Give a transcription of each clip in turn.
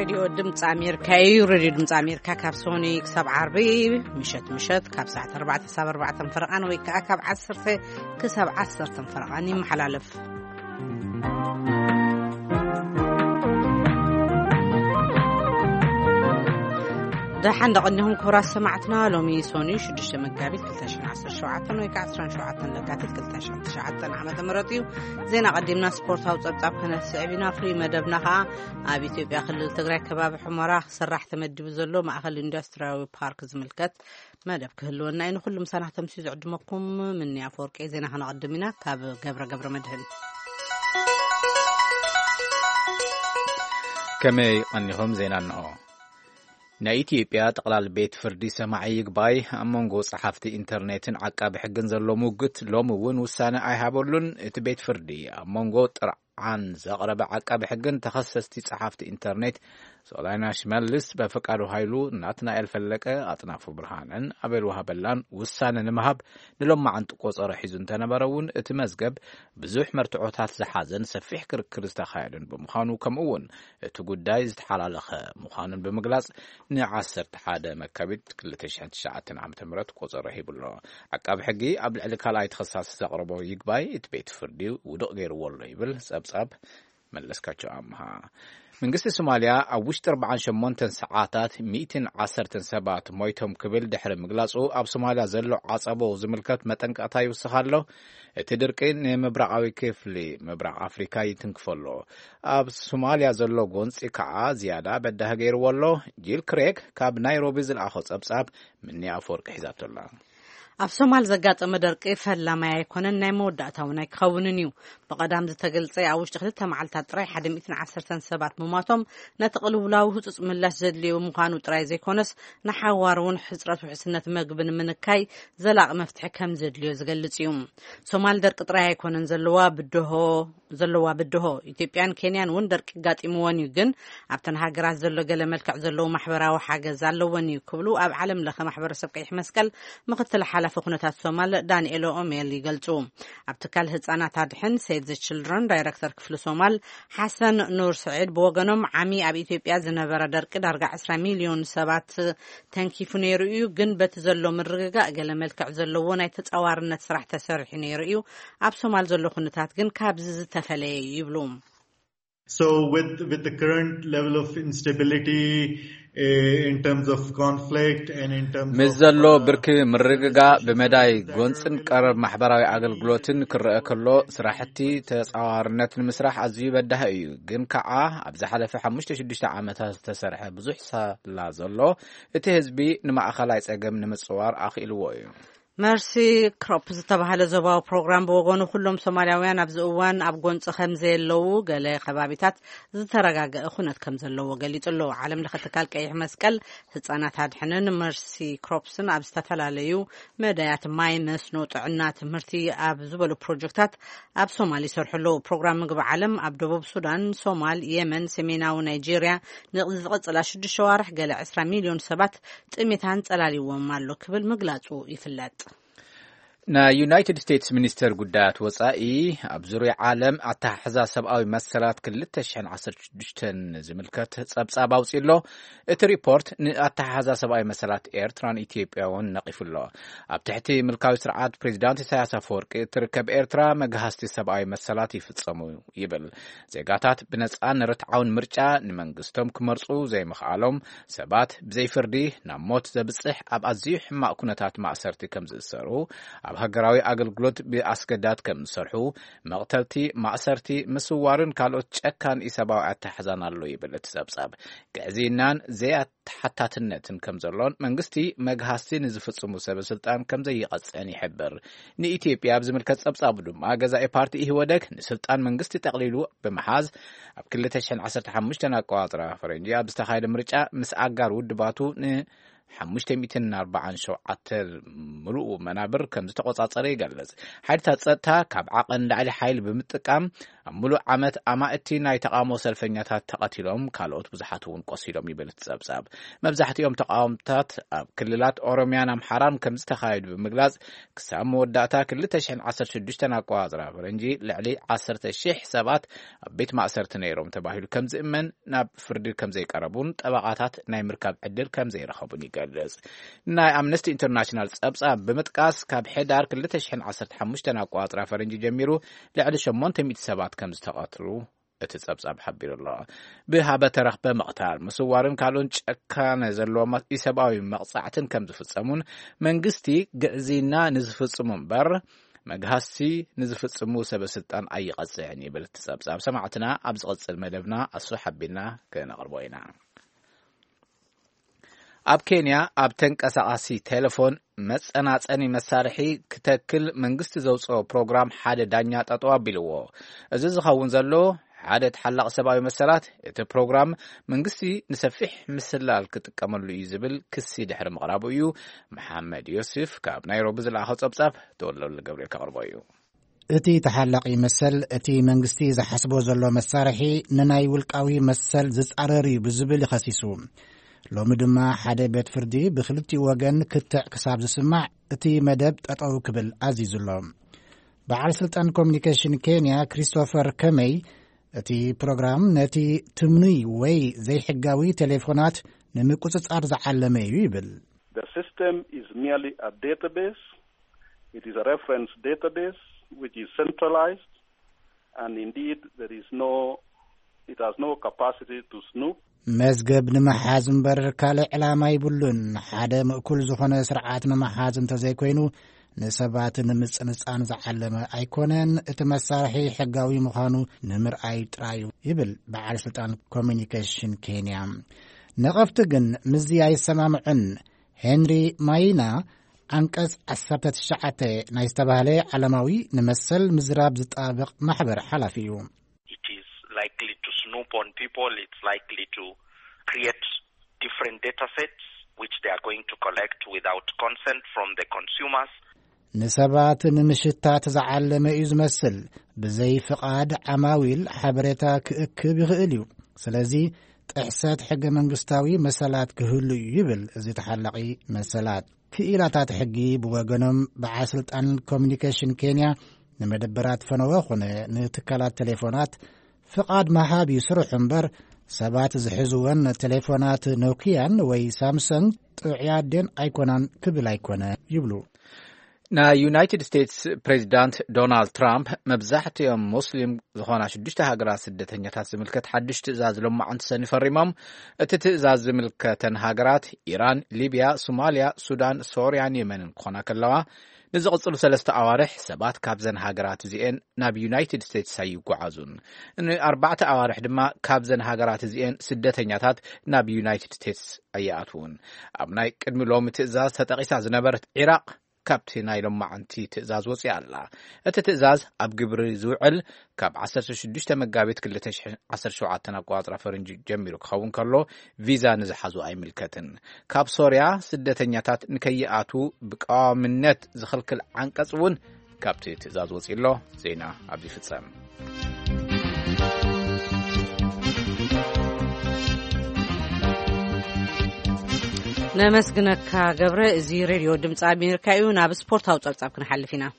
راديو دمت أمريكا راديو دمت أمريكا كابسوني كسب عربي مشت كاب ساعة 4 فرقان ويكا كاب 10 كسب 10 فرقاني محلالف دحين دقنهم كورا سمعتنا لومي سوني شدش مقابل كلتاشن 10 شوعتن ويكا 10 شوعتن لقاتت كلتاشن تشعتن عمد مرتيو زينا قدمنا سبورت هاو تطاب كنا سعبنا فري مدبنا خا اب ኢትዮጵያ ክልል ትግራይ ከባቢ حمرا سرح تمدب زلو ማእከል ኢንዱስትሪያዊ ፓርክ ዝምልከት መደብ ክህልወና ይን ኩሉም ሰናህ ተምሲዝ ዕድመኩም ምን ያፈርቀ ዜና ኸነቀድሚና ካብ ገብረ መድህን ከመይ አንይኹም ዜና ነው ኢትዮጵያ ጠቅላል ቤት ፍርዲ ሰማዒ ይግባይ አሞንጎ ጸሐፍቲ ኢንተርኔትን ዓቃቢ ሕግን ዘሎ ሙግት ሎም እውን ውሳነ አይሃበሉን እቲ ቤት ፍርዲ አሞንጎ ጥርዓን ዘቕረበ ዓቃቢ ሕግን ተኸሰስቲ ጸሐፍቲ ኢንተርኔት ሶላይና ሽመልስ በፈቃዱ ኃይሉ ናትናኤል ፈለቀ አጥናፉ ብርሃንን አቤል ወሃበላን ውሳነ ንምሃብ ንሎም ማዓንጥ ቆጸረ ሒዙን ተነበረውን እቲ መዝገብ ብዙሕ መርትዖታት ዝሓዘን ሰፊሕ ክርክር ዝተኻየደን ብምዃኑ ከምኡውን እቲ ጉዳይ ዝተሓላለኸ ምዃኑን ብምግላጽ ን11 መካቢት 2009 ዓ.ም ቆጸረ ሂብሎ ዓቃቢ ሕጊ ኣብ ልዕሊ ካልኣይ ተኸሳሲ ዘቕረቦ ይግባይ እቲ ቤት ፍርዲ ውድቕ ገይርዎ ኣሎ ይብል ጸብጻብ መለስካቸው ኣምሃ መንግስቲ ሶማሊያ ኣብ ውሽጢ 48 ሰዓታት 110 ሰባት ሞይቶም ክብል ድሕሪ ምግላጹ ኣብ ሶማሊያ ዘሎ ዓጸቦ ዝምልከት መጠንቀቕታ ይውስኻሎ እቲ ድርቂ ንምብራቃዊ ክፍሊ ምብራቅ ኣፍሪካ ይትንክፈሎ ኣብ ሶማሊያ ዘሎ ጎንፂ ከዓ ዝያዳ በዳህ ገይርዎ ኣሎ ጂል ክሬግ ካብ ናይሮቢ ዝለኣኾ ጸብጻብ ምንያ ኣፈወርቂ ሒዛቶላ ኣብ ሶማል ዘጋጠመ ደርቂ ፈላማይ ኣይኮነን ናይ መወዳእታውን ኣይክኸውንን እዩ ብቐዳም ዝተገልጸ ኣብ ውሽጢ 2 መዓልታት ጥራይ 110 ሰባት ምሟቶም ነቲ ቅልውላዊ ህጹጽ ምላሽ ዘድልዩ ምዃኑ ጥራይ ዘይኮነስ ንሓዋር እውን ሕፅረት ውሕስነት መግብን ምንካይ ዘላቕ መፍትሒ ከም ዘድልዮ ዝገልጽ እዩ ሶማል ደርቂ ጥራይ ኣይኮነን ዘለዋ ብድሆ ኢትዮጵያን ኬንያን እውን ደርቂ ጋጢምዎን እዩ ግን ኣብተን ሃገራት ዘሎ ገለ መልክዕ ዘለዎ ማሕበራዊ ሓገዝ ኣለዎን እዩ ክብሉ ኣብ ዓለም ለኸ ማሕበረሰብ ቀይሕ መስቀል ምክትል ሓላፊ ኩነታት ሶማል ዳንኤል ኦሜል ይገልጹ ኣብ ትካል ህጻናት አድሕን ሴቭ ዘ ችልድረን ዳይሬክተር ክፍሊ ሶማል ሓሰን ኑር ሰዒድ ብወገኖም ዓሚ ኣብ ኢትዮጵያ ዝነበረ ደርቂ ዳርጋ 20 ሚሊዮን ሰባት ተንኪፉ ነይሩ እዩ ግን በቲ ዘሎ ምርግጋእ ገለ መልክዕ ዘለዎ ናይ ተጻዋርነት ስራሕ ተሰሪሑ ነይሩ እዩ ኣብ ሶማል ዘሎ ኩነታት ግን ካብዚ ዝተፈለየ ይብሉ So with the current level of instability in terms of conflict and in terms መዘሎ ብርኪ ምርግጋ በመዳይ ጎንጽን ቀረብ ማሕበራዊ አገልግሎትን ክረአ ከሎ ስራሕቲ ተጻዋርነት ንምስራሕ ኣዝዩ በዳህ እዩ ግን ከዓ ኣብ ዝሓለፈ 5-6 ዓመታት ዝተሰርሐ ብዙሕ ሳላ ዘሎ እቲ ህዝቢ ንማእኸላይ ጸገም ንምጽዋር ኣኽኢልዎ እዩ መርሲ ክሮፕ ዝተባሃለ ዞባዊ ፕሮግራም ብወገኑ ኩሎም ሶማልያውያን ኣብ ዝእዋን ኣብ ጎንጽ ከም ዘየለው ገለ ከባቢታት ዝተረጋገአ ኩነት ከም ዘለዎ ገሊጹሎ ዓለም ለኸ ትካል ቀይሕ መስቀል ህጻናት አድሕንን መርሲ ክሮፕስን ኣብ ዝተፈላለዩ መዳያት ማይ መስኖ ጥዕና ትምህርቲ ኣብ ዝበሉ ፕሮጀክታት ኣብ ሶማሊ ይሰርሕሉ ፕሮግራም ምግቢ ዓለም ኣብ ደቡብ ሱዳን ሶማል የመን ሰሜናዊ ናይጄሪያ ንዝቕጽላ 6 ሸዋርሕ ገለ 20 ሚሊዮን ሰባት ጥሜታን ጸላሊዎም ኣሎ ክብል ምግላጹ ይፍለጥ ና ዩናይትድ ስቴትስ ሚኒስተር ጉዳያት ወጻኢ ኣብ ዙርያ ዓለም ኣታሕዛ ሰብኣዊ መሰላት 2016 ዝምልከት ጸብጻብ ኣውፂሎ እቲ ሪፖርት ንኣታሕዛ ሰብኣዊ መሰላት ኤርትራን ኢትዮጵያውን ነቂፉሎ ኣብ ትሕቲ ምልካዊ ስርዓት ፕሬዚዳንት ኢሳያስ አፈወርቂ ትርከብ ኤርትራ መግሃስቲ ሰብኣዊ መሰላት ይፍጸሙ ይብል ዜጋታት ብነጻን ርትዓውን ምርጫ ንመንግስቶም ክመርጹ ዘይምኽኣሎም ሰባት ብዘይፍርዲ ናብ ሞት ዘብጽሕ ኣብ ኣዝዩ ሕማቕ ኩነታት ማእሰርቲ ከም ዝእሰሩ ኣብ ሃገራዊ አገልግሎት ብኣስገዳት ከም ዝሰርሑ መቕተልቲ ማእሰርቲ ምስዋርን ካልኦት ጨካን ኢሰብኣዊ ኣታሕዛን ኣሎ ይብል እቲ ጸብጻብ ግዕዚናን ዘያተሓታትነትን ከም ዘሎን መንግስቲ መግሃስቲ ንዝፍጽሙ ሰበስልጣን ከም ዘይቐጽዕን ይሕብር ንኢትዮጵያ ብዝምልከት ጸብጻቡ ድማ ገዛኢ ፓርቲ ኢህወደግ ንስልጣን መንግስቲ ጠቕሊሉ ብምሓዝ ኣብ 2015 ኣቆጻጽራ ፈረንጂ ኣብ ዝተኻየደ ምርጫ ምስ ኣጋር ውድባቱ 547 ምሉእ መናብር ከም ዝተቆጻጸረ ይገልጽ። ሓይልታት ጸጥታ ካብ ዓቐን ላዕሊ ሓይሊ ብምጥቃም ኣብ ምሉእ ዓመት ኣማእቲ ናይ ተቃውሞ ሰልፈኛታት ተቐቲሎም ካልኦት ብዙሓት እውን ቆሲሎም ይብል ጸብጻብ። መብዛሕትኦም ተቃውሞታት ኣብ ክልላት ኦሮሚያን ኣምሓራን ከም ዝተኻየዱ ብምግላጽ ክሳብ መወዳእታ 2016 ኣቆጻጽራ ፈረንጂ ልዕሊ 10,000 ሰባት ኣብ ቤት ማእሰርቲ ነይሮም ተባሂሉ ከም ዝእመን ናብ ፍርዲ ከም ዘይቀረቡን ጠበቃታት ናይ ምርካብ ዕድል ከም ዘይረኸቡን ይገልጽ። ናይ ኣምነስቲ ኢንተርናሽናል ጸብጻብ ብምጥቃስ ካብ ሕዳር 2015 ኣቆጻጽራ ፈረንጂ ጀሚሩ ልዕሊ 800 ሰባት ከም ዝተቐትሉ እቲ ጸብጻብ ሓቢሩ ኣሎ። ብሃበ ተረኽበ መቕታል ምስዋርን ካልኦን ጨካነ ዘለዎም ኢሰብኣዊ መቕጻዕትን ከም ዝፍጸሙን መንግስቲ ግዕዚና ንዝፍጽሙ እምበር መግሃሲ ንዝፍጽሙ ሰበስልጣን ኣይቐጽዕን ይብል እቲ ጸብጻብ። ሰማዕትና ኣብ ዝቕጽል መደብና ኣሱ ሓቢልና ክነቕርቦ ኢና። ኣብ ኬንያ ኣብ ተንቀሳቓሲ ቴሌፎን መጸናጸኒ መሳርሒ ክተክል መንግስቲ ዘውፅኦ ፕሮግራም ሓደ ዳኛ ጠጠው ኣቢልዎ። እዚ ዝኸውን ዘሎ ሓደ ተሓላቕ ሰብኣዊ መሰላት እቲ ፕሮግራም መንግስቲ ንሰፊሕ ምስላል ክጥቀመሉ እዩ ዝብል ክሲ ድሕሪ ምቕራቡ እዩ። መሐመድ ዮሴፍ ካብ ናይሮቢ ዝለኣኸ ጸብጻብ ተወለሉ ገብርኤል ከቕርቦ እዩ። እቲ ተሓላቕ መሰል እቲ መንግስቲ ዝሓስቦ ዘሎ መሳርሒ ንናይ ውልቃዊ መሰል ዝጻረር እዩ ብዝብል ይኸሲሱ። ሎሚ ድማ ሓደ ቤት ፍርዲ ብክልቲኡ ወገን ክትዕ ክሳብ ዝስማዕ እቲ መደብ ጠጠው ክብል ኣዚዙሎ። በዓል ስልጣን ኮሚኒኬሽን ኬንያ ክሪስቶፈር ከመይ እቲ ፕሮግራም ነቲ ትምኑይ ወይ ዘይሕጋዊ ቴሌፎናት ንምቁጽጻር ዝዓለመ እዩ ይብል። The system is merely a database. It is a reference database which is centralized, and indeed it has no capacity to snoop. መዝገብ ንምሓዝ እምበር ካልእ ዕላማ ይብሉን። ሓደ ምእኩል ዝኾነ ስርዓት ንምሓዝ እንተዘይኮይኑ ንሰባት ንምጽንጻን ዝዓለመ ኣይኮነን። እቲ መሳርሒ ሕጋዊ ምዃኑ ንምርኣይ ጥራዩ ይብል በዓል ስልጣን ኮሚኒኬሽን ኬንያ። ነቐፍቲ ግን ምዚ ኣይሰማምዑን። ሄንሪ ማይና አንቀጽ 19 ናይ ዝተባህለ ዓለማዊ ንመሰል ምዝራብ ዝጣበቕ ማሕበር ሓላፊ እዩ። Likely to snoop on people, it's likely to create different data sets which they are going to collect without consent from the consumers. ንሰባት ንምሽታት ዝዓለመ እዩ ዝመስል ብዘይ ፍቓድ ዓማዊል ሓበሬታ ክእክብ ይኽእል እዩ። ስለዚ ጥሕሰት ሕገ መንግስታዊ መሰላት ክህሉ ይብል እዚ ተሓላቒ መሰላት። ክኢላታት ሕጊ ብወገኖም በዓል ስልጣን ኮሚኒኬሽን ኬንያ ንመደበራት ፈነወ ኾነ ንትካላት ቴሌፎናት ፍቓድ መሃብ ይስርሑ እምበር ሰባት ዝሕዝወን ቴሌፎናት ኖኪያን ወይ ሳምሰንግ ጥዑያደን ኣይኮናን ክብል ኣይኮነ ይብሉ። ናይ ዩናይትድ ስቴትስ ፕሬዚዳንት ዶናልድ ትራምፕ መብዛሕትኦም ሙስሊም ዝኾና 6 ሃገራት ስደተኛታት ዝምልከት ሓድሽ ትእዛዝ ሎማዓንቲ ሰኒ ፈሪሞም። እቲ ትእዛዝ ዝምልከተን ሃገራት ኢራን፣ ሊብያ፣ ሶማልያ፣ ሱዳን፣ ሶርያን የመንን ክኾና ከለዋ ንዝቕጽሉ 3 ኣዋርሕ ሰባት ካብዘን ሃገራት እዚአን ናብ ዩናይትድ ስቴትስ ኣይጓዓዙን። ን4 ኣዋርሕ ድማ ካብዘን ሃገራት እዚአን ስደተኛታት ናብ ዩናይትድ ስቴትስ ኣይኣትውን። ኣብ ናይ ቅድሚ ሎሚ ትእዛዝ ተጠቒሳ ዝነበረት ኢራቅ ካብቲ ናይ ሎማዓንቲ ትእዛዝ ወፂኣ ኣላ። እቲ ትእዛዝ ኣብ ግብሪ ዝውዕል ካብ 16 መጋቢት 2017 ኣቆጻጽራ ፈረንጂ ጀሚሩ ክኸውን ከሎ ቪዛ ንዝሓዙ ኣይምልከትን። ካብ ሶርያ ስደተኛታት ንከይኣቱ ብቀዋምነት ዝኽልክል ዓንቀጽ እውን ካብቲ ትእዛዝ ወፂሎ። ዜና ኣብዚ ፍጸም። ነመስግነካ ገብረ። እዚ ሬድዮ ድምፂ ኣሜሪካ እዩ። ናብ ስፖርታዊ ጸብጻብ ክንሓልፍ ኢና።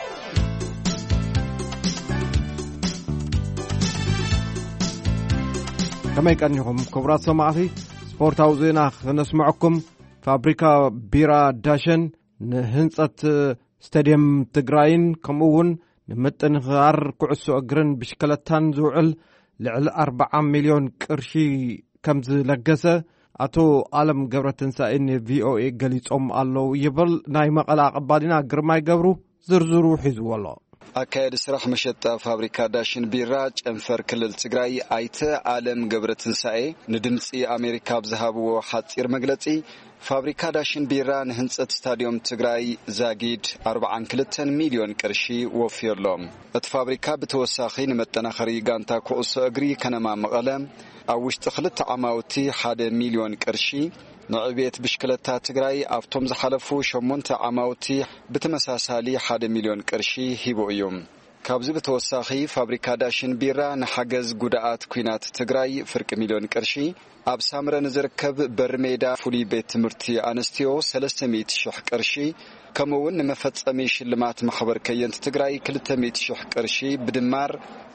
ከመይ ቀኒኹም ክቡራት ሰማዕቲ፣ ስፖርታዊ ዜና ክነስምዐኩም። ፋብሪካ ቢራ ዳሸን ንህንጸት ስታድየም ትግራይን ከምኡውን ንምጥንኻር ኩዕሶ እግርን ብሽክለታን ዝውዕል ልዕሊ 40 ሚልዮን ቅርሺ ከም ዝለገሰ አቶ ዓለም ገብረትንሳኤን ቪኦኤ ገሊጾም ኣለው ይብል። ናይ መቐለ ኣቀባሊና ግርማይ ገብሩ ዝርዝሩ ሒዝዎ ኣሎ። አካሄድ ስራሕ መሸጣ ፋብሪካ ዳሽን ቢራ ጨንፈር ክልል ትግራይ አይተ ዓለም ገብረትንሳኤ ንድምፂ ኣሜሪካ ብዝሃብዎ ሓፂር መግለጺ ፋብሪካ ዳሽን ቢራ ንህንጸት ስታዲየም ትግራይ ዛጊድ 42 ሚሊዮን ቅርሺ ወፊርሎም እቲ ፋብሪካ ብተወሳኺ ንመጠናኸሪ ጋንታ ኩዕሶ እግሪ ከነማ መቐለ ኣብ ውሽጢ 2 ዓማውቲ 1 ሚሊዮን ቅርሺ ንዕብየት ብሽክለታ ትግራይ ኣብቶም ዝሓለፉ 8 ዓማውቲ ብተመሳሳሊ 1 ሚሊዮን ቅርሺ ሂቡ እዩ ካብዚ በተወሳኺ ፋብሪካ ዳሽን ቢራ ንሓገዝ ጉዳኣት ኩናት ትግራይ ፍርቂ ሚሊዮን ቅርሺ ኣብ ሳምረ ንዝርከብ በርሜዳ ፍሉይ ቤት ትምህርቲ ኣንስትዮ 300,000 ቅርሺ ከምኡውን ንመፈጸሚ ሽልማት ማሕበር ከየንት ትግራይ 200,000 ቅርሺ ብድማር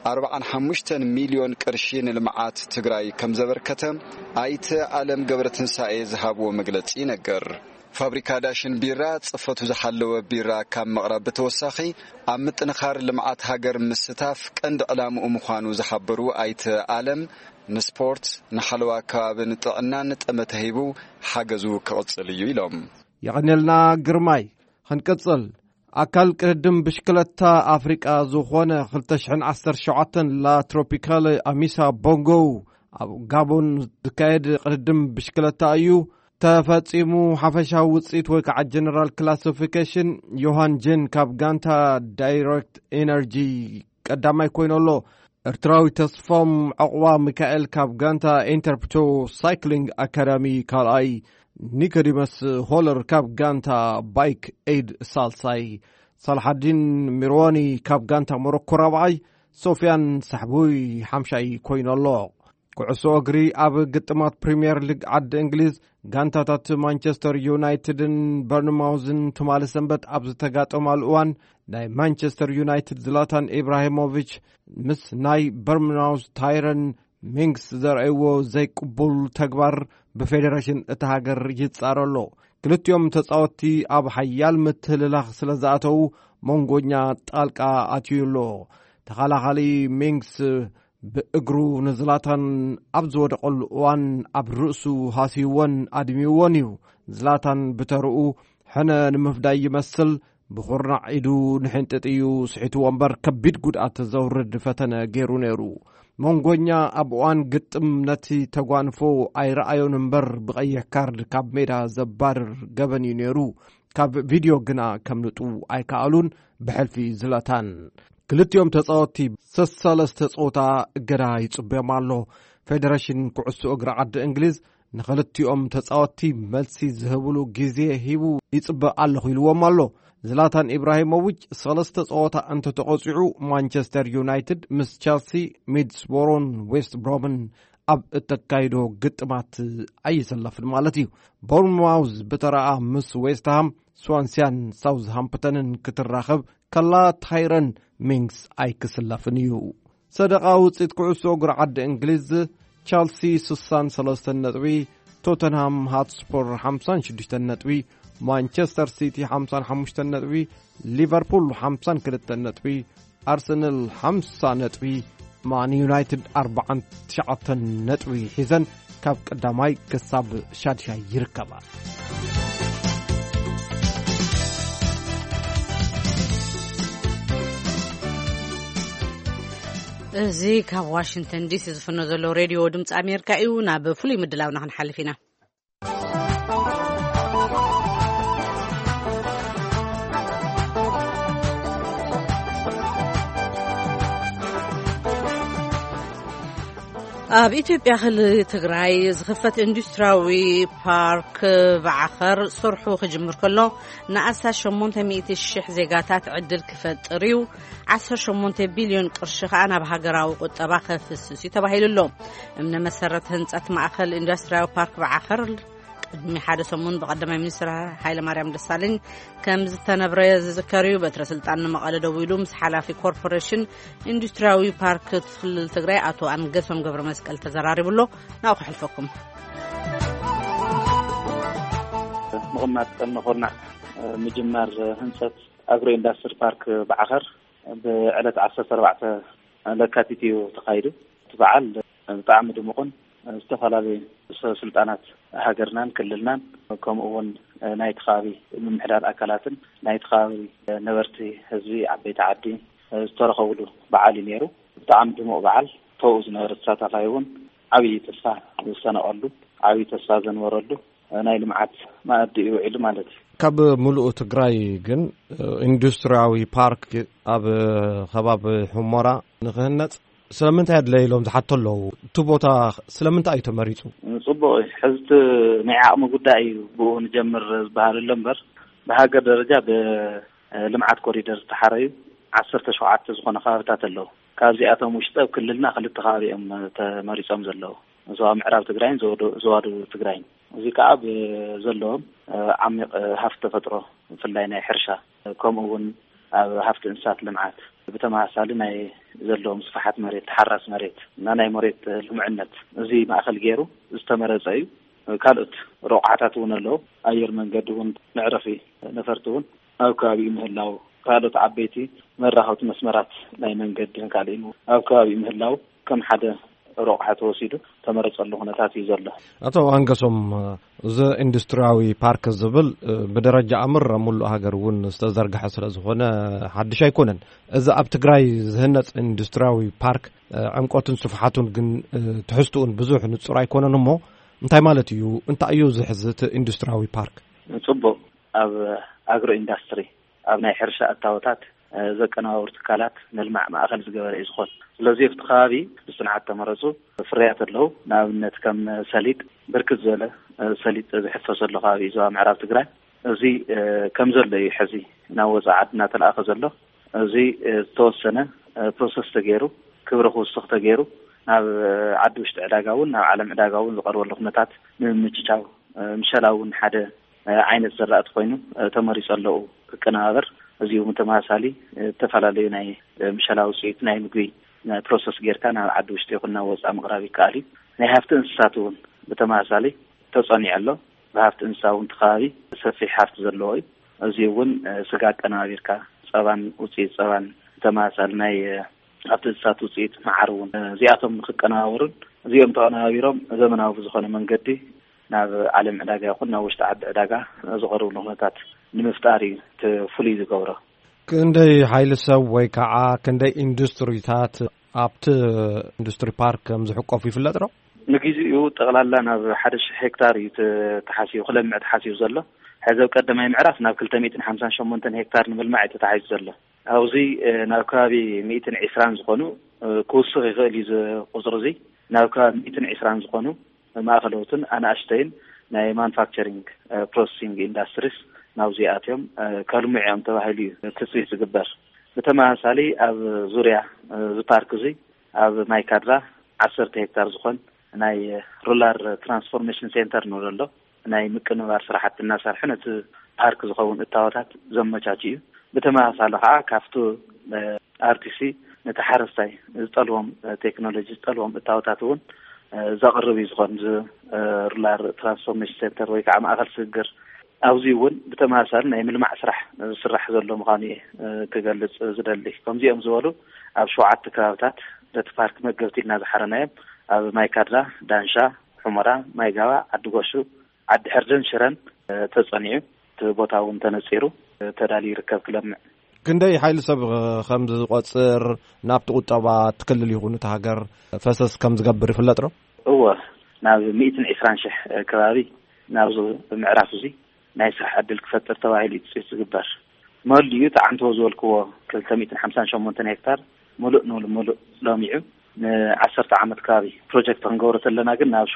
45 ሚሊዮን ቅርሺ ንልምዓት ትግራይ ከም ዘበርከተ ኣይተ ዓለም ገብረትንሳኤ ዝሃብዎ መግለጺ ነገር ፋብሪካ ዳሽን ቢራ ጽፈቱ ዝሓለወ ቢራ ካብ መቕረብ ተወሳኺ ኣብ ምጥንኻር ልምዓት ሃገር ምስታፍ ቀንዲ ዕላምኡ ምዃኑ ዝሓበሩ ኣይተ ዓለም ንስፖርት ንሓለዋ ከባብን ጥዕናን ጠመተ ሂቡ ሓገዙ ክቕጽል እዩ ኢሎም ይቕንልና ግርማይ ክንቅጽል ኣካል ቅድም ብሽክለታ ኣፍሪቃ ዝኾነ 2017 ላ ትሮፒካል ኣሚሳ ቦንጎ ኣብ ጋቦን ዝካየድ ቅድም ብሽክለታ እዩ ተፈጺሙ ሓፈሻዊ ውጽኢት ወይ ከዓ ጀነራል ክላሲፊኬሽን ዮሃን ጀን ካብ ጋንታ ዳይሬክት ኤነርጂ ቀዳማይ ኮይኑሎ ኤርትራዊ ተስፎም ዕቕባ ሚካኤል ካብ ጋንታ ኢንተርፕቶ ሳይክሊንግ አካዳሚ ካልኣይ ኒኮዲመስ ሆለር ካብ ጋንታ ባይክ ኤድ ሳልሳይ ሳልሓዲን ሚርዋኒ ካብ ጋንታ ሞሮኮ ራብዓይ ሶፊያን ሳሕቡይ ሓምሻይ ኮይኑሎ ኩዕሶ እግሪ ኣብ ግጥማት ፕሪምየር ሊግ ዓዲ እንግሊዝ ጋንታታት ማንቸስተር ዩናይትድን በርንማውዝን ትማሊ ሰንበት ኣብ ዝተጋጠማሉ እዋን ናይ ማንቸስተር ዩናይትድ ዝላታን ኢብራሂሞቪች ምስ ናይ በርንማውዝ ታይረን ሚንግስ ዘርአይዎ ዘይቅቡል ተግባር ብፌዴሬሽን እቲ ሃገር ይጻረሎ ክልቲኦም ተጻወቲ ኣብ ሓያል ምትልላኽ ስለ ዝኣተው ሞንጎኛ ጣልቃ ኣትዩሎ ተኸላኻሊ ሚንግስ ብእግሩ ንዝላታን ኣብ ዝወደቐሉ እዋን ኣብ ርእሱ ሃሲዎን ኣድሚዎን እዩ ዝላታን ብተርኡ ሕነ ንምፍዳይ ይመስል ብኹርናዕ ኢዱ ንሕንጥጥዩ ስሒቱ ወንበር ከቢድ ጉድኣት ዘውርድ ፈተነ ገይሩ ነይሩ ሞንጎኛ ኣብ እዋን ግጥም ነቲ ተጓንፎ ኣይረኣዮን እምበር ብቐይሕ ካርድ ካብ ሜዳ ዘባርር ገበን እዩ ነይሩ ካብ ቪድዮ ግና ከምንጡ ኣይከኣሉን ብሕልፊ ዝላታን ክልቲኦም ተጻወቲ ሰለስተ ጾታ እገዳ ይጽበዮም ኣሎ ፌዴሬሽን ኩዕሶ እግሪ ዓዲ እንግሊዝ ንኽልቲኦም ተጻወቲ መልሲ ዝህብሉ ግዜ ሂቡ ይጽበእ ኣለኹ ኢልዎም ኣሎ ዝላታን ኢብራሂሞቪች ሰለስተ ጾታ እንተተቆፂዑ ማንቸስተር ዩናይትድ ምስ ቸልሲ ሚድስቦሮን ዌስት ብሮምን ኣብ እተካይዶ ግጥማት ኣይሰለፍን ማለት እዩ ቦርንማውዝ ብተረኣ ምስ ዌስትሃም ስዋንሲያን ሳውዝሃምፕተንን ክትራኸብ ከላ ታይረን ሚንግስ ኣይክስለፍን እዩ ሰደቃ ውፅኢት ኩዕሶ እግሪ ዓዲ እንግሊዝ ቸልሲ 63 ነጥቢ ቶተንሃም ሃትስፐር 56 ነጥቢ ማንቸስተር ሲቲ 55 ነጥቢ ሊቨርፑል 52 ነጥቢ ኣርሰናል 50 ነጥቢ ማን ዩናይትድ 49 ነጥቢ ሒዘን ካብ ቀዳማይ ክሳብ ሻድሻይ ይርከባ እዚ ካብ ዋሽንግተን ዲሲ ዝፍኖ ዘሎ ሬድዮ ድምፂ ኣሜሪካ እዩ ናብ ፍሉይ ምድላውና ክንሓልፍ ኢና ኣብ ኢትዮጵያ ክልል ትግራይ ዝኽፈት ኢንዱስትሪያዊ ፓርክ ባዓኸር ስርሑ ክጅምር ከሎ ን18,000 ዜጋታት ዕድል ክፈጥር እዩ 18 ቢልዮን ቅርሺ ከዓ ናብ ሃገራዊ ቁጠባ ከፍስስ እዩ ተባሂሉሎ እምነ መሰረት ህንፀት ማእከል ኢንዱስትሪያዊ ፓርክ ባዓኸር ቅድሚ ሓደ ሰሙን ብቀዳማይ ሚኒስትር ሃይለማርያም ደሳለኝ ከም ዝተነብረ ዝዝከር እዩ በትረ ስልጣን ንመቐለ ደው ኢሉ ምስ ሓላፊ ኮርፖሬሽን ኢንዱስትሪያዊ ፓርክ ክልል ትግራይ ኣቶ አንገሶም ገብረ መስቀል ተዘራሪቡሎ ናው ክሕልፈኩም مغمات مخورنا مجمار هنسات أجرو إندستر بارك بعخر بعدد 14 لكاتيتيو تقايدو تفعل طعم دمقن استفعل سلطانات هاجرنان كللنان كم أون نايت خاوي من محدار أكلاتن نايت خاوي نورتي هزوي عبيت عدي استرخولو بعالي نيرو طعم دمق بعال فوز نورت ساتا فايون عوي تسفا السنة أولو عوي تسفا زنورلو ናይ ልምዓት ማእዲ ይውዕል ማለት እዩ። ካብ ሙሉእ ትግራይ ግን ኢንዱስትሪያዊ ፓርክ ኣብ ከባቢ ሕሞራ ንክህነፅ ስለምንታይ ኣድለይሎም ዝሓቶ ኣለዉ? እቲ ቦታ ስለምንታይ እዩ ተመሪፁ? ጽቡቕ ሕዝቲ ናይ ዓቕሚ ጉዳይ እዩ ብኡ ንጀምር ዝበሃለሎ እምበር ብሃገር ደረጃ ብልምዓት ኮሪደር ዝተሓረዩ 17 ዝኾነ ከባቢታት ኣለዉ። ካብዚኣቶም ውሽጢ ኣብ ክልልና 2 ከባቢኦም ተመሪፆም ዘለዉ ዞባ ምዕራብ ትግራይን ዞባ ደቡብ ትግራይን። እዚ ከዓ ዘለዎም ዓሚቕ ሃፍቲ ተፈጥሮ ብፍላይ ናይ ሕርሻ ከምኡ እውን ኣብ ሃፍቲ እንስሳት ልምዓት ብተመሳሳሊ ናይ ዘለዎም ስፍሓት መሬት ተሓራስ መሬት እና ናይ መሬት ልሙዕነት እዚ ማእኸል ገይሩ ዝተመረፀ እዩ። ካልኦት ረቑዓታት እውን ኣለዉ። ኣየር መንገዲ እውን መዕረፊ ነፈርቲ እውን ኣብ ከባቢኡ ምህላው ካልኦት ዓበይቲ መራኸብቲ መስመራት ናይ መንገድን ካልእን ኣብ ከባቢኡ ምህላው ከም ሓደ ረቑዓ ተወሲዱ ተመረፀሉ ኩነታት እዩ ዘሎ። ኣቶ አንገሶም እዚ ኢንዱስትሪያዊ ፓርክ ዝብል ብደረጃ ኣምር ሙሉእ ሃገር እውን ዝተዘርግሐ ስለ ዝኾነ ሓድሽ ኣይኮነን። እዚ ኣብ ትግራይ ዝህነፅ ኢንዱስትሪያዊ ፓርክ ዕምቆትን ስፍሓቱን ግን ትሕዝቱኡን ብዙሕ ንጹር ኣይኮነን እሞ እንታይ ማለት እዩ? እንታይ እዩ ዝሕዝ እቲ ኢንዱስትሪያዊ ፓርክ? ጽቡቕ ኣብ ኣግሮ ኢንዱስትሪ ኣብ ናይ ሕርሻ እታወታት ዘቀናወሩ ትካላት መልማዕ ማእኸል ዝገበረ እዩ ዝኾን። ስለዚ ኣብቲ ከባቢ ብጽንዓት ተመረፁ ፍርያት ኣለዉ። ንኣብነት ከም ሰሊጥ ብርክት ዝበለ ሰሊጥ ዝሕፈሰሉ ከባቢ ዞባ ምዕራብ ትግራይ እዚ ከም ዘሎ እዩ ሕዚ ናብ ወፃኢ ዓዲ እናተለኣኸ ዘሎ። እዚ ዝተወሰነ ፕሮሰስ ተገይሩ ክብሪ ክውስኽ ተገይሩ ናብ ዓዲ ውሽጢ ዕዳጋ እውን ናብ ዓለም ዕዳጋ እውን ዝቐርበሉ ኩነታት ንምምችቻው ምሸላ እውን ሓደ ዓይነት ዘራእቲ ኮይኑ ተመሪፁ ኣለዉ ክቀነባበር። እዚኡ ተመሳሳሊ ተፈላለዩ ናይ ምሸላ ውፅኢት ናይ ምግቢ ናይ ፕሮሰስ ጌርካ ናብ ዓዲ ውሽጢ ይኹን ናብ ወፃኢ ምቕራብ ይከኣል እዩ። ናይ ሃፍቲ እንስሳት እውን ብተመሳሳሊ ተጸኒዑ ኣሎ። ብሃፍቲ እንስሳ እውን ተኸባቢ ሰፊሕ ሃፍቲ ዘለዎ እዩ። እዚ እውን ስጋ አቀነባቢርካ ፀባን ውፅኢት ፀባን ተመሳሳሊ ናይ ሃፍቲ እንስሳት ውፅኢት መዓር እውን እዚኣቶም ንክቀነባበሩን እዚኦም ተቐነባቢሮም ዘመናዊ ብዝኾነ መንገዲ ናብ ዓለም ዕዳጋ ይኹን ናብ ውሽጢ ዓዲ ዕዳጋ ዝቐርብሉ ኩነታት ንምፍጣር እዩ ፍሉይ ዝገብሮ። ክንደይ ሓይሊ ሰብ ወይ ከዓ ክንደይ ኢንዱስትሪታት ኣብቲ ኢንዱስትሪ ፓርክ ከም ዝሕቆፉ ይፍለጥ ዶ? ንግዚኡ ጠቕላላ ናብ 1000 ሄክታር እዩ ተሓሲቡ ክለምዕ ተሓሲቡ ዘሎ። ሕዚ ኣብ ቀዳማይ ምዕራፍ ናብ 258 ሄክታር ንምልማዕ እዩ ተታሒዙ ዘሎ። ኣብዚ ናብ ከባቢ 120 ዝኾኑ ክውስኽ ይኽእል እዩ ቁፅሪ እዚ ናብ ከባቢ 120 ዝኾኑ ማእኸለዎትን ኣናእሽተይን ናይ ማኑፋክቸሪንግ ፕሮሰሲንግ ኢንዳስትሪስ ናብዚኣትዮም ከልሙዕዮም ተባሂሉ እዩ ትፅቢት ዝግበር። ብተመሳሳሊ ኣብ ዙርያ እዚ ፓርክ እዚ ኣብ ማይካድራ 10 ሄክታር ዝኾን ናይ ሩላር ትራንስፎርሜሽን ሴንተር ንብሎ ኣሎ። ናይ ምቅንባር ስራሕቲ እናሰርሑ ነቲ ፓርክ ዝኸውን እታወታት ዘመቻች እዩ። ብተመሳሳሊ ከዓ ካብቲ አርቲሲ ነቲ ሓረስታይ ዝጠልቦም ቴክኖሎጂ ዝጠልቦም እታወታት እውን ዘቕርብ እዩ ዝኾን ሩላር ትራንስፎርሜሽን ሴንተር ወይ ከዓ ማእኸል ስግር ኣብዚ እውን ብተመሳሳሊ ናይ ምልማዕ ስራሕ ዝስራሕ ዘሎ ምዃኑ ክገልጽ ዝደሊ። ከምዚኦም ዝበሉ ኣብ 7 ከባቢታት ነቲ ፓርክ መገብቲ ኢልና ዝሓረናዮም ኣብ ማይካድራ፣ ዳንሻ፣ ሑመራ፣ ማይጋባ፣ ዓዲ ጎሹ፣ ዓዲ ሕርድን ሽረን ተጸኒዑ እቲ ቦታ እውን ተነጺሩ ተዳልዩ ይርከብ ክለምዕ። ክንደይ ሓይሊ ሰብ ከም ዝቆፅር ናብቲ ቁጠባ ትክልል ይኹን እቲ ሃገር ፈሰስ ከም ዝገብር ይፍለጥ ዶ? እወ ናብ 120,000 ከባቢ ናብዚ ምዕራፍ እዚ ናይ ስራሕ ዕድል ክፈጥር ተባሂሉ ይፅቢት ዝግበር መሊኡ ተዓንተዎ ዝበልክዎ 258 ሄክታር ሙሉእ ለሚዑ ን10 ዓመት ከባቢ ፕሮጀክት ክንገብሮ ተለና ግን ናብ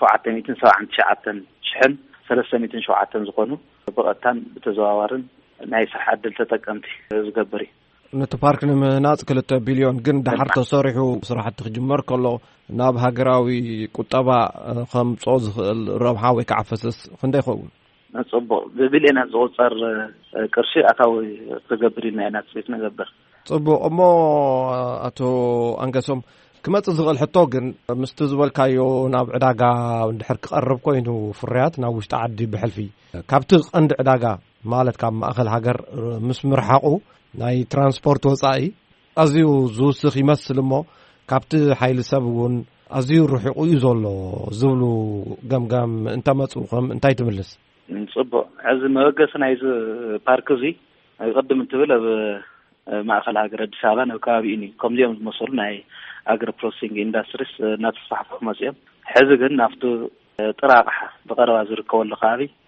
779,307 ዝኾኑ ብቐጥታን ብተዘዋዋርን ናይ ስራሕ ዕድል ተጠቀምቲ ዝገብር እዩ። ነቲ ፓርክ ንምህናፅ 2 ቢልዮን ግን ድሓር ተሰሪሑ ስራሕቲ ክጅመር ከሎ ናብ ሃገራዊ ቁጠባ ከምፅኦ ዝኽእል ረብሓ ወይ ከዓ ፈሰስ ክንደይ ይኸውን? ጽቡቕ ብቢልዮናት ዝቑፀር ቅርሺ ኣታዊ ክገብር ኢልና ኢና ፅቢት ንገብር። ጽቡቕ እሞ ኣቶ አንገሶም ክመፅእ ዝኽእል ሕቶ ግን ምስቲ ዝበልካዮ ናብ ዕዳጋ እንድሕር ክቐርብ ኮይኑ ፍርያት ናብ ውሽጢ ዓዲ ብሕልፊ ካብቲ ቀንዲ ዕዳጋ ማለት ካብ ማእኸል ሃገር ምስ ምርሓቑ ናይ ትራንስፖርት ወፃኢ ኣዝዩ ዝውስኽ ይመስል እሞ ካብቲ ሓይሊ ሰብ እውን ኣዝዩ ርሒቑ እዩ ዘሎ ዝብሉ ገምጋም እንተመፅኡ ከም እንታይ ትምልስ? ጽቡቕ ሕዚ መበገሲ ናይዚ ፓርክ እዚ ይቕድም እንትብል ኣብ ማእኸል ሃገር ኣዲስ ኣበባ ናብ ከባቢኡ እዩ ከምዚኦም ዝመሰሉ ናይ ኣግሮ ፕሮሰሲንግ ኢንዳስትሪስ እናተስፋሕፍሑ መፅኦም ሕዚ ግን ናብቲ ጥረ ኣቕሓ ብቐረባ ዝርከበሉ ከባቢ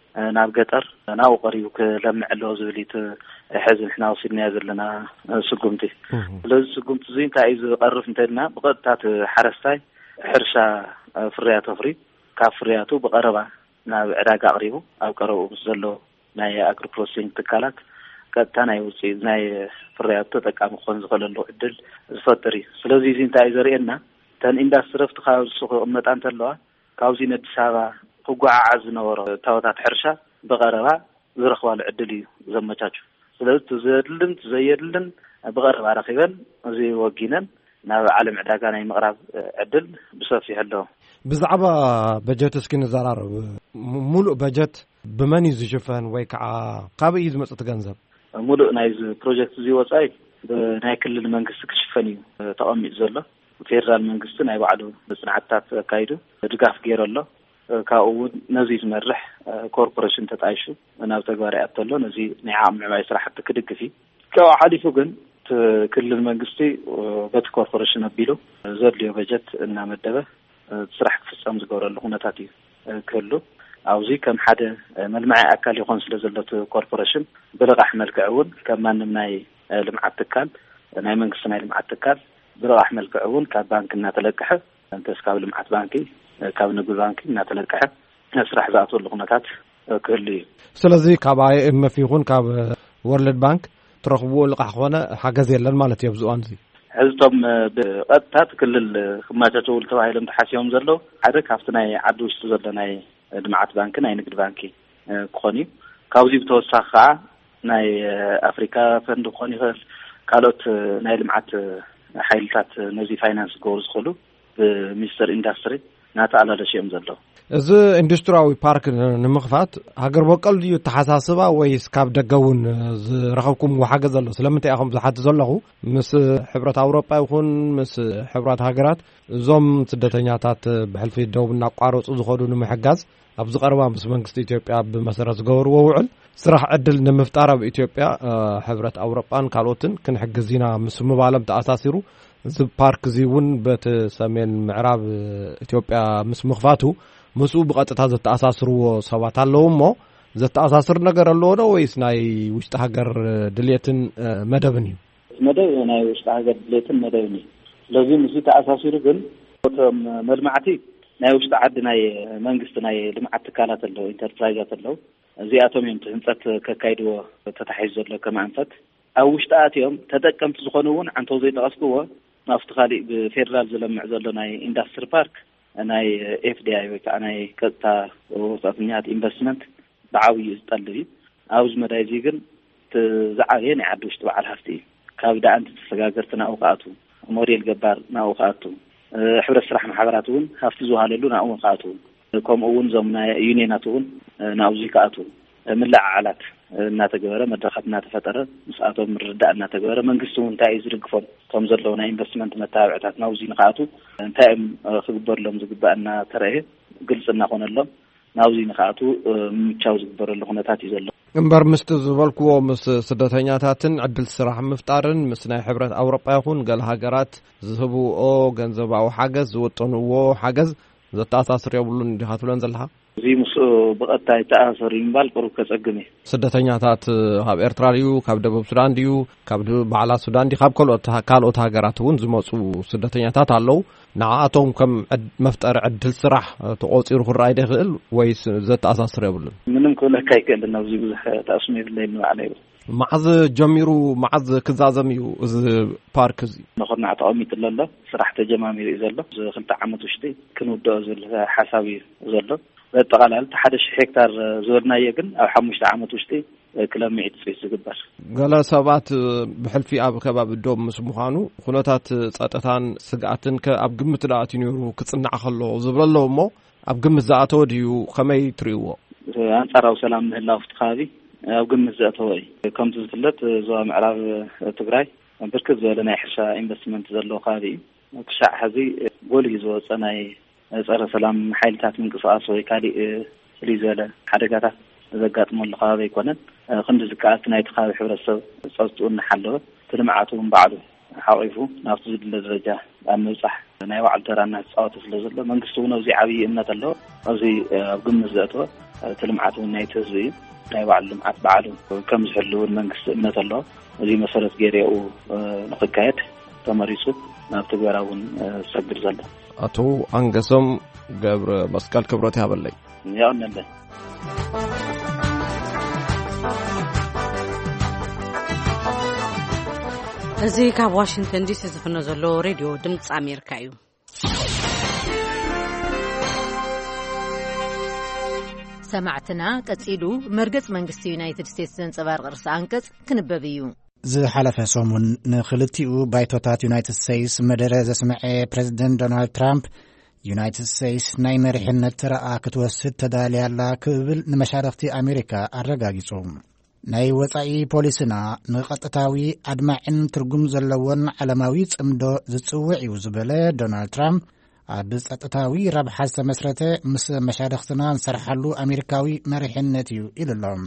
ናብ ገጠር ናው ቀሪቡ ከለምዕሎ ዝብሊት ሕዝብ ሕና ወሲድና ዘለና ስጉምቲ ስለዚ ስጉምቲ እዚ እንታይ ዝቀርፍ እንተልና ብቀጥታት ሓረስታይ ሕርሻ ፍርያት ኣፍሪ ካብ ፍርያቱ ብቀረባ ናብ ዕዳጋ አቅሪቡ ኣብ ቀረቡ ዘሎ ናይ አግሪ ፕሮሰሲንግ ትካላት ቀጥታ ናይ ውፅኢት ናይ ፍርያት ተጠቃሚ ክኾን ዝኽእለሉ ዕድል ዝፈጥር እዩ። ስለዚ እዚ እንታይ ዘርእየና ተን ኢንዳስትሪ ፍቲ ካብ ዝስኹ ቅመጣ እንተለዋ ካብዚ ንአዲስ አበባ ክጓዓዓዝ ዝነበሮ ታወታት ሕርሻ ብቀረባ ዝረኽባሉ ዕድል እዩ ዘመቻቹ። ስለዚ ዘድልን ዘየድልን ብቀረባ ረኺበን እዚ ወጊነን ናብ ዓለም ዕዳጋ ናይ ምቕራብ ዕድል ብሰፊሕ ኣለዎ። ብዛዕባ በጀት እስኪ ንዘራረብ ሙሉእ በጀት ብመን እዩ ዝሽፈን ወይ ከዓ ካበይ እዩ ዝመጽእ ገንዘብ? ሙሉእ ናይ ፕሮጀክት እዚ ወጻኢ ናይ ክልል መንግስቲ ክሽፈን እዩ ተቐሚጡ ዘሎ። ፌደራል መንግስቲ ናይ ባዕሉ ጽንዓታት ኣካይዱ ድጋፍ ገይሩ ኣሎ። ካብኡ እውን ነዚ ዝመርሕ ኮርፖሬሽን ተጣይሹ ናብ ተግባር ያተሎ ነዚ ናይ ዓቕሚ ምዕባይ ስራሕቲ ክድግፍ እዩ። ካብኡ ሓሊፉ ግን ክልል መንግስቲ በቲ ኮርፖሬሽን ኣቢሉ ዘድልዮ በጀት እናመደበ ስራሕ ክፍጸም ዝገብረሉ ኩነታት እዩ ክህሉ። ኣብዚ ከም ሓደ መልማዓይ ኣካል ይኾን ስለ ዘሎት ኮርፖሬሽን ብልቃሕ መልክዕ እውን ከም ማንም ናይ ልምዓት ትካል ናይ መንግስቲ ናይ ልምዓት ትካል ብልቃሕ መልክዕ እውን ካብ ባንክ እናተለቅሐ እንተስ ካብ ልምዓት ባንኪ ካብ ንግዲ ባንኪ እናተለቅሐ ስራሕ ዝኣትወሉ ኩነታት ክህሉ እዩ። ስለዚ ካብ IMF ይኹን ካብ ወርልድ ባንክ ትረኽብዎ ልቃሕ ኮነ ሓገዝ የለን ማለት እዩ። ኣብዝዋን እዚ ሕዝቶም ብቐጥታ ክልል ክማቻቸውሉ ተባሂሎም ተሓሲቦም ዘለዉ ሓደ ካብቲ ናይ ዓዲ ውሽጢ ዘሎ ናይ ልምዓት ባንኪ ናይ ንግዲ ባንኪ ክኾን እዩ። ካብዚ ብተወሳኺ ከዓ ናይ ኣፍሪካ ፈንድ ክኾን ይኽእል ካልኦት ናይ ልምዓት ሓይልታት ነዚ ፋይናንስ ክገብሩ ዝኽእሉ ብሚኒስተር ኢንዳስትሪ ናተኣላለሽዮም ዘለዉ። እዚ ኢንዱስትሪያዊ ፓርክ ንምኽፋት ሃገር በቀል ድዩ ተሓሳስባ ወይስ ካብ ደገ እውን ዝረኸብኩም ሓገዝ ዘሎ? ስለምንታይ ኢኹም ዝሓት ዘለኹ ምስ ሕብረት ኣውሮጳ ይኹን ምስ ሕብረት ሃገራት እዞም ስደተኛታት ብሕልፊ ደቡብ እናቋረፁ ዝኸዱ ንምሕጋዝ ኣብ ዝቐረባ ምስ መንግስቲ ኢትዮጵያ ብመሰረት ዝገበርዎ ውዕል ስራሕ ዕድል ንምፍጣር ኣብ ኢትዮጵያ ሕብረት ኣውሮጳን ካልኦትን ክንሕግዝ ኢና ምስ ምባሎም ተኣሳሲሩ እዚ ፓርክ እዚ እውን በቲ ሰሜን ምዕራብ ኢትዮጵያ ምስ ምኽፋቱ ምስኡ ብቐጥታ ዘተኣሳስርዎ ሰባት ኣለዉ እሞ ዘተኣሳስር ነገር ኣለዎ ዶ ወይስ ናይ ውሽጢ ሃገር ድልየትን መደብን እዩ? መደብ ናይ ውሽጢ ሃገር ድልየትን መደብን እዩ። ስለዚ ምስ ተኣሳሲሩ ግን እቶም መልማዕቲ ናይ ውሽጢ ዓዲ ናይ መንግስቲ ናይ ልምዓት ትካላት ኣለዉ ኢንተርፕራይዛት ኣለዉ እዚኣቶም እዮም ህንፀት ከካይድዎ ተታሒዙ ዘሎ ከም ኣንፈት ኣብ ውሽጢ ኣትዮም ተጠቀምቲ ዝኾኑ እውን ዓንቶ ዘይጠቐስክዎ ናብቲ ካሊእ ብፌደራል ዝለምዕ ዘሎ ናይ ኢንዳስትሪ ፓርክ ናይ FDI ወይ ከዓ ናይ ቀጥታ ወጻእተኛታት ኢንቨስትመንት ብዓብዪ ዝጠልብ እዩ። ኣብዚ መዳይ እዚ ግን ዝዓበየ ናይ ዓዲ ውሽጢ በዓል ሃፍቲ እዩ። ካብ ዳኣንቲ ተሰጋገርቲ ናብኡ ከኣቱ ሞዴል ገባር ናብኡ ከኣቱ ሕብረት ስራሕ ማሕበራት እውን ሃፍቲ ዝውሃለሉ ናብኡ ከኣቱ ከምኡ እውን እዞም ናይ ዩኒየናት እውን ናብዚ ከኣቱ ምልዓዓላት እናተገበረ መድረኻት እናተፈጠረ ምስኣቶም ምርዳእ እናተገበረ መንግስቲ እውን እንታይ እዩ ዝድግፎም ከም ዘለዉ ናይ ኢንቨስትመንት መተባብዕታት ናብዚ ንከኣቱ እንታይ ክግበረሎም ዝግባአና ተረእየ ግልፂ እናኾነሎም ናብዚ ንከኣቱ ምቻው ዝግበረሉ ኩነታት እዩ ዘሎ። እምበር ምስቲ ዝበልክዎ ምስ ስደተኛታትን ዕድል ስራሕ ምፍጣርን ምስ ናይ ሕብረት ኣውሮጳ ይኹን ገለ ሃገራት ዝህብዎ ገንዘባዊ ሓገዝ ዝወጠንዎ ሓገዝ ዘተኣሳስር የብሉን ዲኻ ትብለን ዘለኻ? እዚ ምስኡ ብቐጥታ ይተኣሳሰር ይምባል ቅሩብ ከጸግም እዩ። ስደተኛታት ካብ ኤርትራ ድዩ ካብ ደቡብ ሱዳን ድዩ ካብ ባዕላ ሱዳን ዲ ካብ ካልኦት ሃገራት እውን ዝመፁ ስደተኛታት ኣለዉ። ንዓኣቶም ከም መፍጠሪ ዕድል ስራሕ ተቆፂሩ ክረኣይ ዶ ይኽእል ወይስ ዘተኣሳስር የብሉን? ምንም ክብለካ ኣይክእልን። ኣብዚ ብዙሕ ተኣስሙ የብለይን ንባዕለ እዩ። መዓዝ ጀሚሩ መዓዝ ክዛዘም እዩ እዚ ፓርክ እዚ? ንኽርናዕ ተቐሚጡ ኣሎ ስራሕ ተጀማሚሩ እዩ ዘሎ 2 ዓመት ውሽጢ ክንውድኦ ዘሎ ሓሳብ እዩ ዘሎ። በጠቃላል 1000 ሄክታር ዝወድናየ ግን ኣብ 5 ዓመት ውሽጢ ክለምዕ ይጽፍ ዝግበር። ገለ ሰባት ብሕልፊ ኣብ ከባቢ ዶብ ምስ ምዃኑ ኩነታት ጸጥታን ስግኣትን ኣብ ግምት ዳኣት ነይሩ ክጽናዕ ከሎ ዝብለሎ እሞ ኣብ ግምት ዝኣተወ ድዩ ከመይ ትርእይዎ? አንጻራዊ ሰላም ምህላው ኣብቲ ከባቢ ኣብ ግምት ዘእተወ እዩ። ከምቲ ዝፍለጥ ዞባ ምዕራብ ትግራይ ብርክት ዝበለ ናይ ሕርሻ ኢንቨስትመንት ዘለዎ ከባቢ እዩ። ክሳዕ ሕዚ ጎልሂ ዝወፀ ናይ ፀረ ሰላም ሓይልታት ምንቅስቃስ ወይ ካሊእ ፍልይ ዝበለ ሓደጋታት ዘጋጥመሉ ከባቢ ኣይኮነን። ክንዲ ዝከኣልቲ ናይቲ ከባቢ ሕብረተሰብ ፀጥኡ እናሓለወ እቲ ልምዓቱ እውን ባዕሉ ሓቂፉ ናብቲ ዝድለ ደረጃ ኣብ ምብፃሕ ናይ ባዕሉ ተራና ጻወት ስለዘሎ መንግስቱ ነው ዚ ዓብይ እምነት ኣሎ ኣብዚ ግምት ዘእተወ ተልምዓት ናይ ተዝቢ ናይ ባዕሉ ልምዓት ባዕሉ ከም ዝሕልውን መንግስቲ እምነት ኣሎ እዚ መሰረት ገይረው ንኽካየድ ተመሪጹ ናብ ተግባራውን ሰግድ ዘሎ አቶ አንገሶም ገብረ መስቀል ክብረት ያበለይ ያው ነለ እዚ ካብ ዋሽንግተን ዲሲ ዝፍኖ ዘሎ ሬድዮ ድምጽ አሜሪካ እዩ ሰማዕትና ቀጺሉ መርገጽ መንግስቲ ዩናይትድ ስቴትስ ዘንጸባርቕ ርእሰ አንቀጽ ክንበብ እዩ ዝሓለፈ ሰሙን ንኽልቲኡ ባይቶታት ዩናይትድ ስቴትስ መደረ ዘስምዐ ፕሬዚደንት ዶናልድ ትራምፕ ዩናይትድ ስቴትስ ናይ መሪሕነት ረኣ ክትወስድ ተዳልያላ ክብል ንመሻርክቲ አሜሪካ አረጋጊጹ ናይ ወጻኢ ፖሊስና ንቐጥታዊ አድማዕን ትርጉም ዘለዎን ዓለማዊ ጽምዶ ዝጽውዕ እዩ ዝበለ ዶናልድ ትራምፕ ኣብ ጸጥታዊ ረብሓ ዝተመስረተ ምስ መሻርክትና ንሰርሓሉ አሜሪካዊ መሪሕነት እዩ ኢሉሎም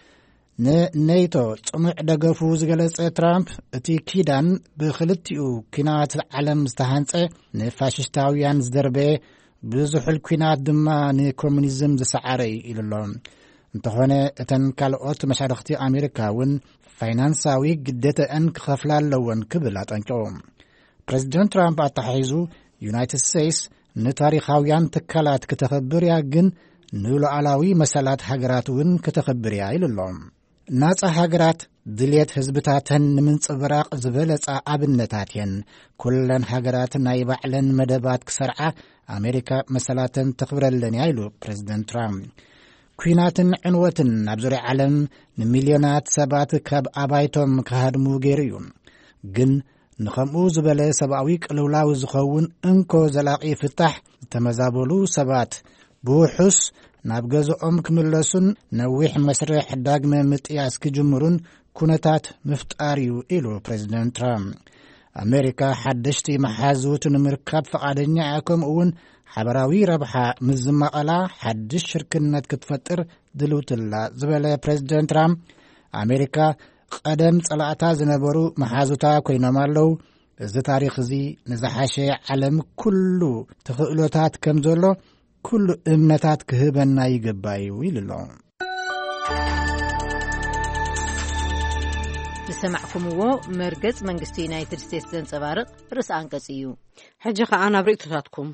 ንኔቶ ጽኑዕ ደገፉ ዝገለጸ ትራምፕ እቲ ኪዳን ብኽልቲኡ ኩናት ዓለም ዝተሃንጸ ንፋሽስታውያን ዝደርበ ብዙሑል ኩናት ድማ ንኮሙኒዝም ዝሰዓረ ኢሉሎም እንተኾነ እተን ካልኦት መሻርክቲ አሜሪካ እውን ፋይናንሳዊ ግዴተአን ክኸፍላ ኣለወን ክብል አጠንቅቑ ፕሬዚደንት ትራምፕ አተሓሒዙ ዩናይትድ ስቴትስ ንታሪኻውያን ትካላት ክትኸብር እያ ግን ንሉዓላዊ መሰላት ሃገራት እውን ክትኸብር እያ ኢሉሎም ናጻ ሃገራት ድልየት ህዝብታተን ንምንጽብራቕ ዝበለጻ ኣብነታት እየን ኩለን ሃገራት ናይ ባዕለን መደባት ክሰርዓ አሜሪካ መሰላተን ተኽብረለን እያ ኢሉ ፕሬዚደንት ትራምፕ ኩናትን ዕንወትን ኣብ ዙርያ ዓለም ንሚልዮናት ሰባት ካብ ኣባይቶም ካሃድሙ ገይሩ እዩ ግን ንኸምኡ ዝበለ ሰብኣዊ ቅልውላው ዝኸውን እንኮ ዘላቒ ፍታሕ ዝተመዛበሉ ሰባት ብውሑስ ናብ ገዝኦም ክምለሱን ነዊሕ መስርሕ ዳግመ ምጥያስ ክጅምሩን ኩነታት ምፍጣር እዩ ኢሉ ፕሬዚደንት ትራምፕ አሜሪካ ሓደሽቲ መሓዝውት ንምርካብ ፈቃደኛ እያ ከምኡውን ሓበራዊ ረብሓ ምዝማቐላ ሓድሽ ሽርክነት ክትፈጥር ድልውትላ ዝበለ ፕሬዚደንት ትራምፕ አሜሪካ ቀደም ጸላእታ ዝነበሩ መሓዙታ ኮይኖም ኣለዉ እዚ ታሪኽ እዚ ንዝሓሸ ዓለም ኩሉ ተኽእሎታት ከም ዘሎ ኩሉ እምነታት ክህበና ይግባእ ኢሉሎ ንሰማዕኩምዎ መርገጽ መንግስቲ ዩናይትድ ስቴትስ ዘንጸባርቕ ርእሰ አንቀጽ እዩ ሕጂ ኸኣ ናብ ርእቶታትኩም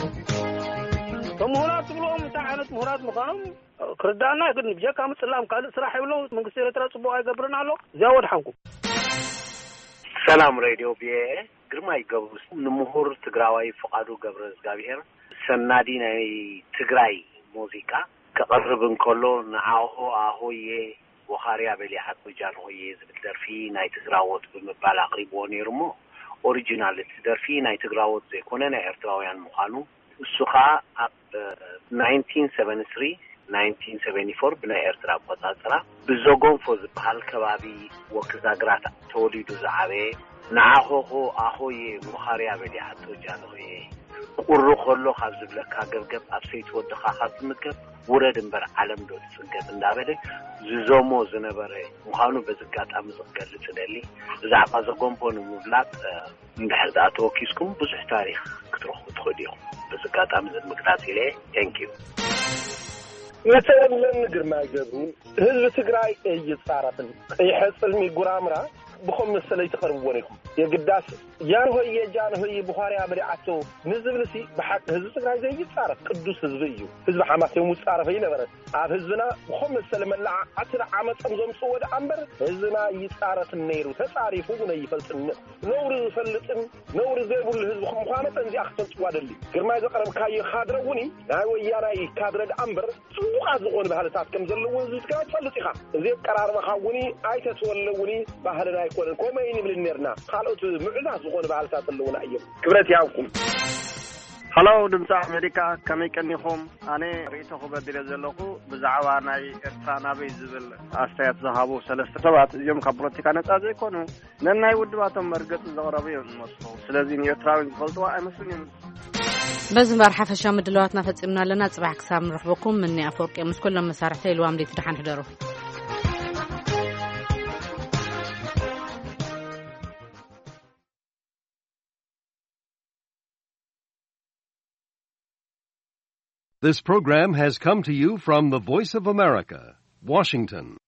ምሁራት ብሎም ታዓነት ምሁራት ምዃኖም ክርዳና ይግድ ብጀካ ምጽላም ካልእ ስራሕ ይብሎም መንግስቲ ኤርትራ ጽቡቕ አይገብርን ኣሎ እዚያ ወድሓንኩም ሰላም ሬድዮ ቢኤ ግርማይ ገብሩስ ንምሁር ትግራዋይ ፍቃዱ ገብረ እግዚአብሔር ሰናዲ ናይ ትግራይ ሙዚቃ ከቀርብ እንከሎ ንዓሆ አሆዬ ወኻርያ በሊዓት ወጃን ሆዬ ዝብል ደርፊ ናይ ትግራዎት ብምባል አቅሪብዎ ነይሩሞ ኦሪጂናል ደርፊ ናይ ትግራዎት ዘይኮነ ናይ ኤርትራውያን ምዃኑ እሱኻ ኣብ 1973 1974 ብናይ ኤርትራ ቆጻጽራ ብዞጎንፎ ዝበሃል ከባቢ ወክዛግራት ተወሊዱ ዝዓበየ ንዓሆ አሆዬ ወኻርያ በሊዓት ወጃን ሆዬ ቁሩ ከሎ ካብ ዝብለካ ገብገብ ኣብ ሰይትወድኻ ካብ ዝምገብ ውረድ እምበር ዓለም ዶ ትጽገብ እንዳበለ ዝዞሞ ዝነበረ ምዃኑ በዝጋጣሚ ዝገልጽ ደሊ ብዛዕባ ዘጎንፎ ንምብላጥ እንድሕር ተወኪስኩም ብዙሕ ታሪክ ክትረኽቡ ትኽእሉ ኢኹም በዝጋጣሚ ዝምግላጽ ኢለ ቴንኪዩ የተወለን ግርማይ ገብሩ ህዝብ ትግራይ እይጻረፍን ይሕጽልሚ ጉራምራ بخم السلة يتقرب وريكم يقداس جان هوي بخاري بلعته نزل سي بحق هزب تقرأ زي يتصارف قدوس هزبيه هزب حماس يوم يتصارف هنا برد عاد هزبنا بخم السلة من لا عتر عمل أمزم صود أمبر هزبنا يتصارف النير وتصارفه ونيفلت نور فلتن نور زي بقول هزب خمخانة تنزي أخطر سواد اللي كرما يتقرب كاي خادروني هاي يارا كادر الأمبر سوق عزقون بهالسات كم زلوا زي كمان فلتيخا زي قرار مخاوني أي تسولوني بهالنا يكون كوما يني بالنيرنا خالوت معنا زغون بعلسات اللونا أيام كبرت ياكم هلو دمسا أمريكا كمي كنيخم أنا ريتو خبر ديرزلوكو بزعوا ناي إرترانا بيزبل أستيات زهابو سلسة سبات يوم خبرتي كانت أزي كونو نناي ودباتهم مرقت زغربي مصفو سلازين يتراوين فلطوا أي مسلمين بس مرحبا شام دلواتنا فتسمنا لنا صباح كسام نرحبكم مني أفورك مس كل مسارحتي الوام دي تدحن حدرو This program has come to you from the Voice of America, Washington.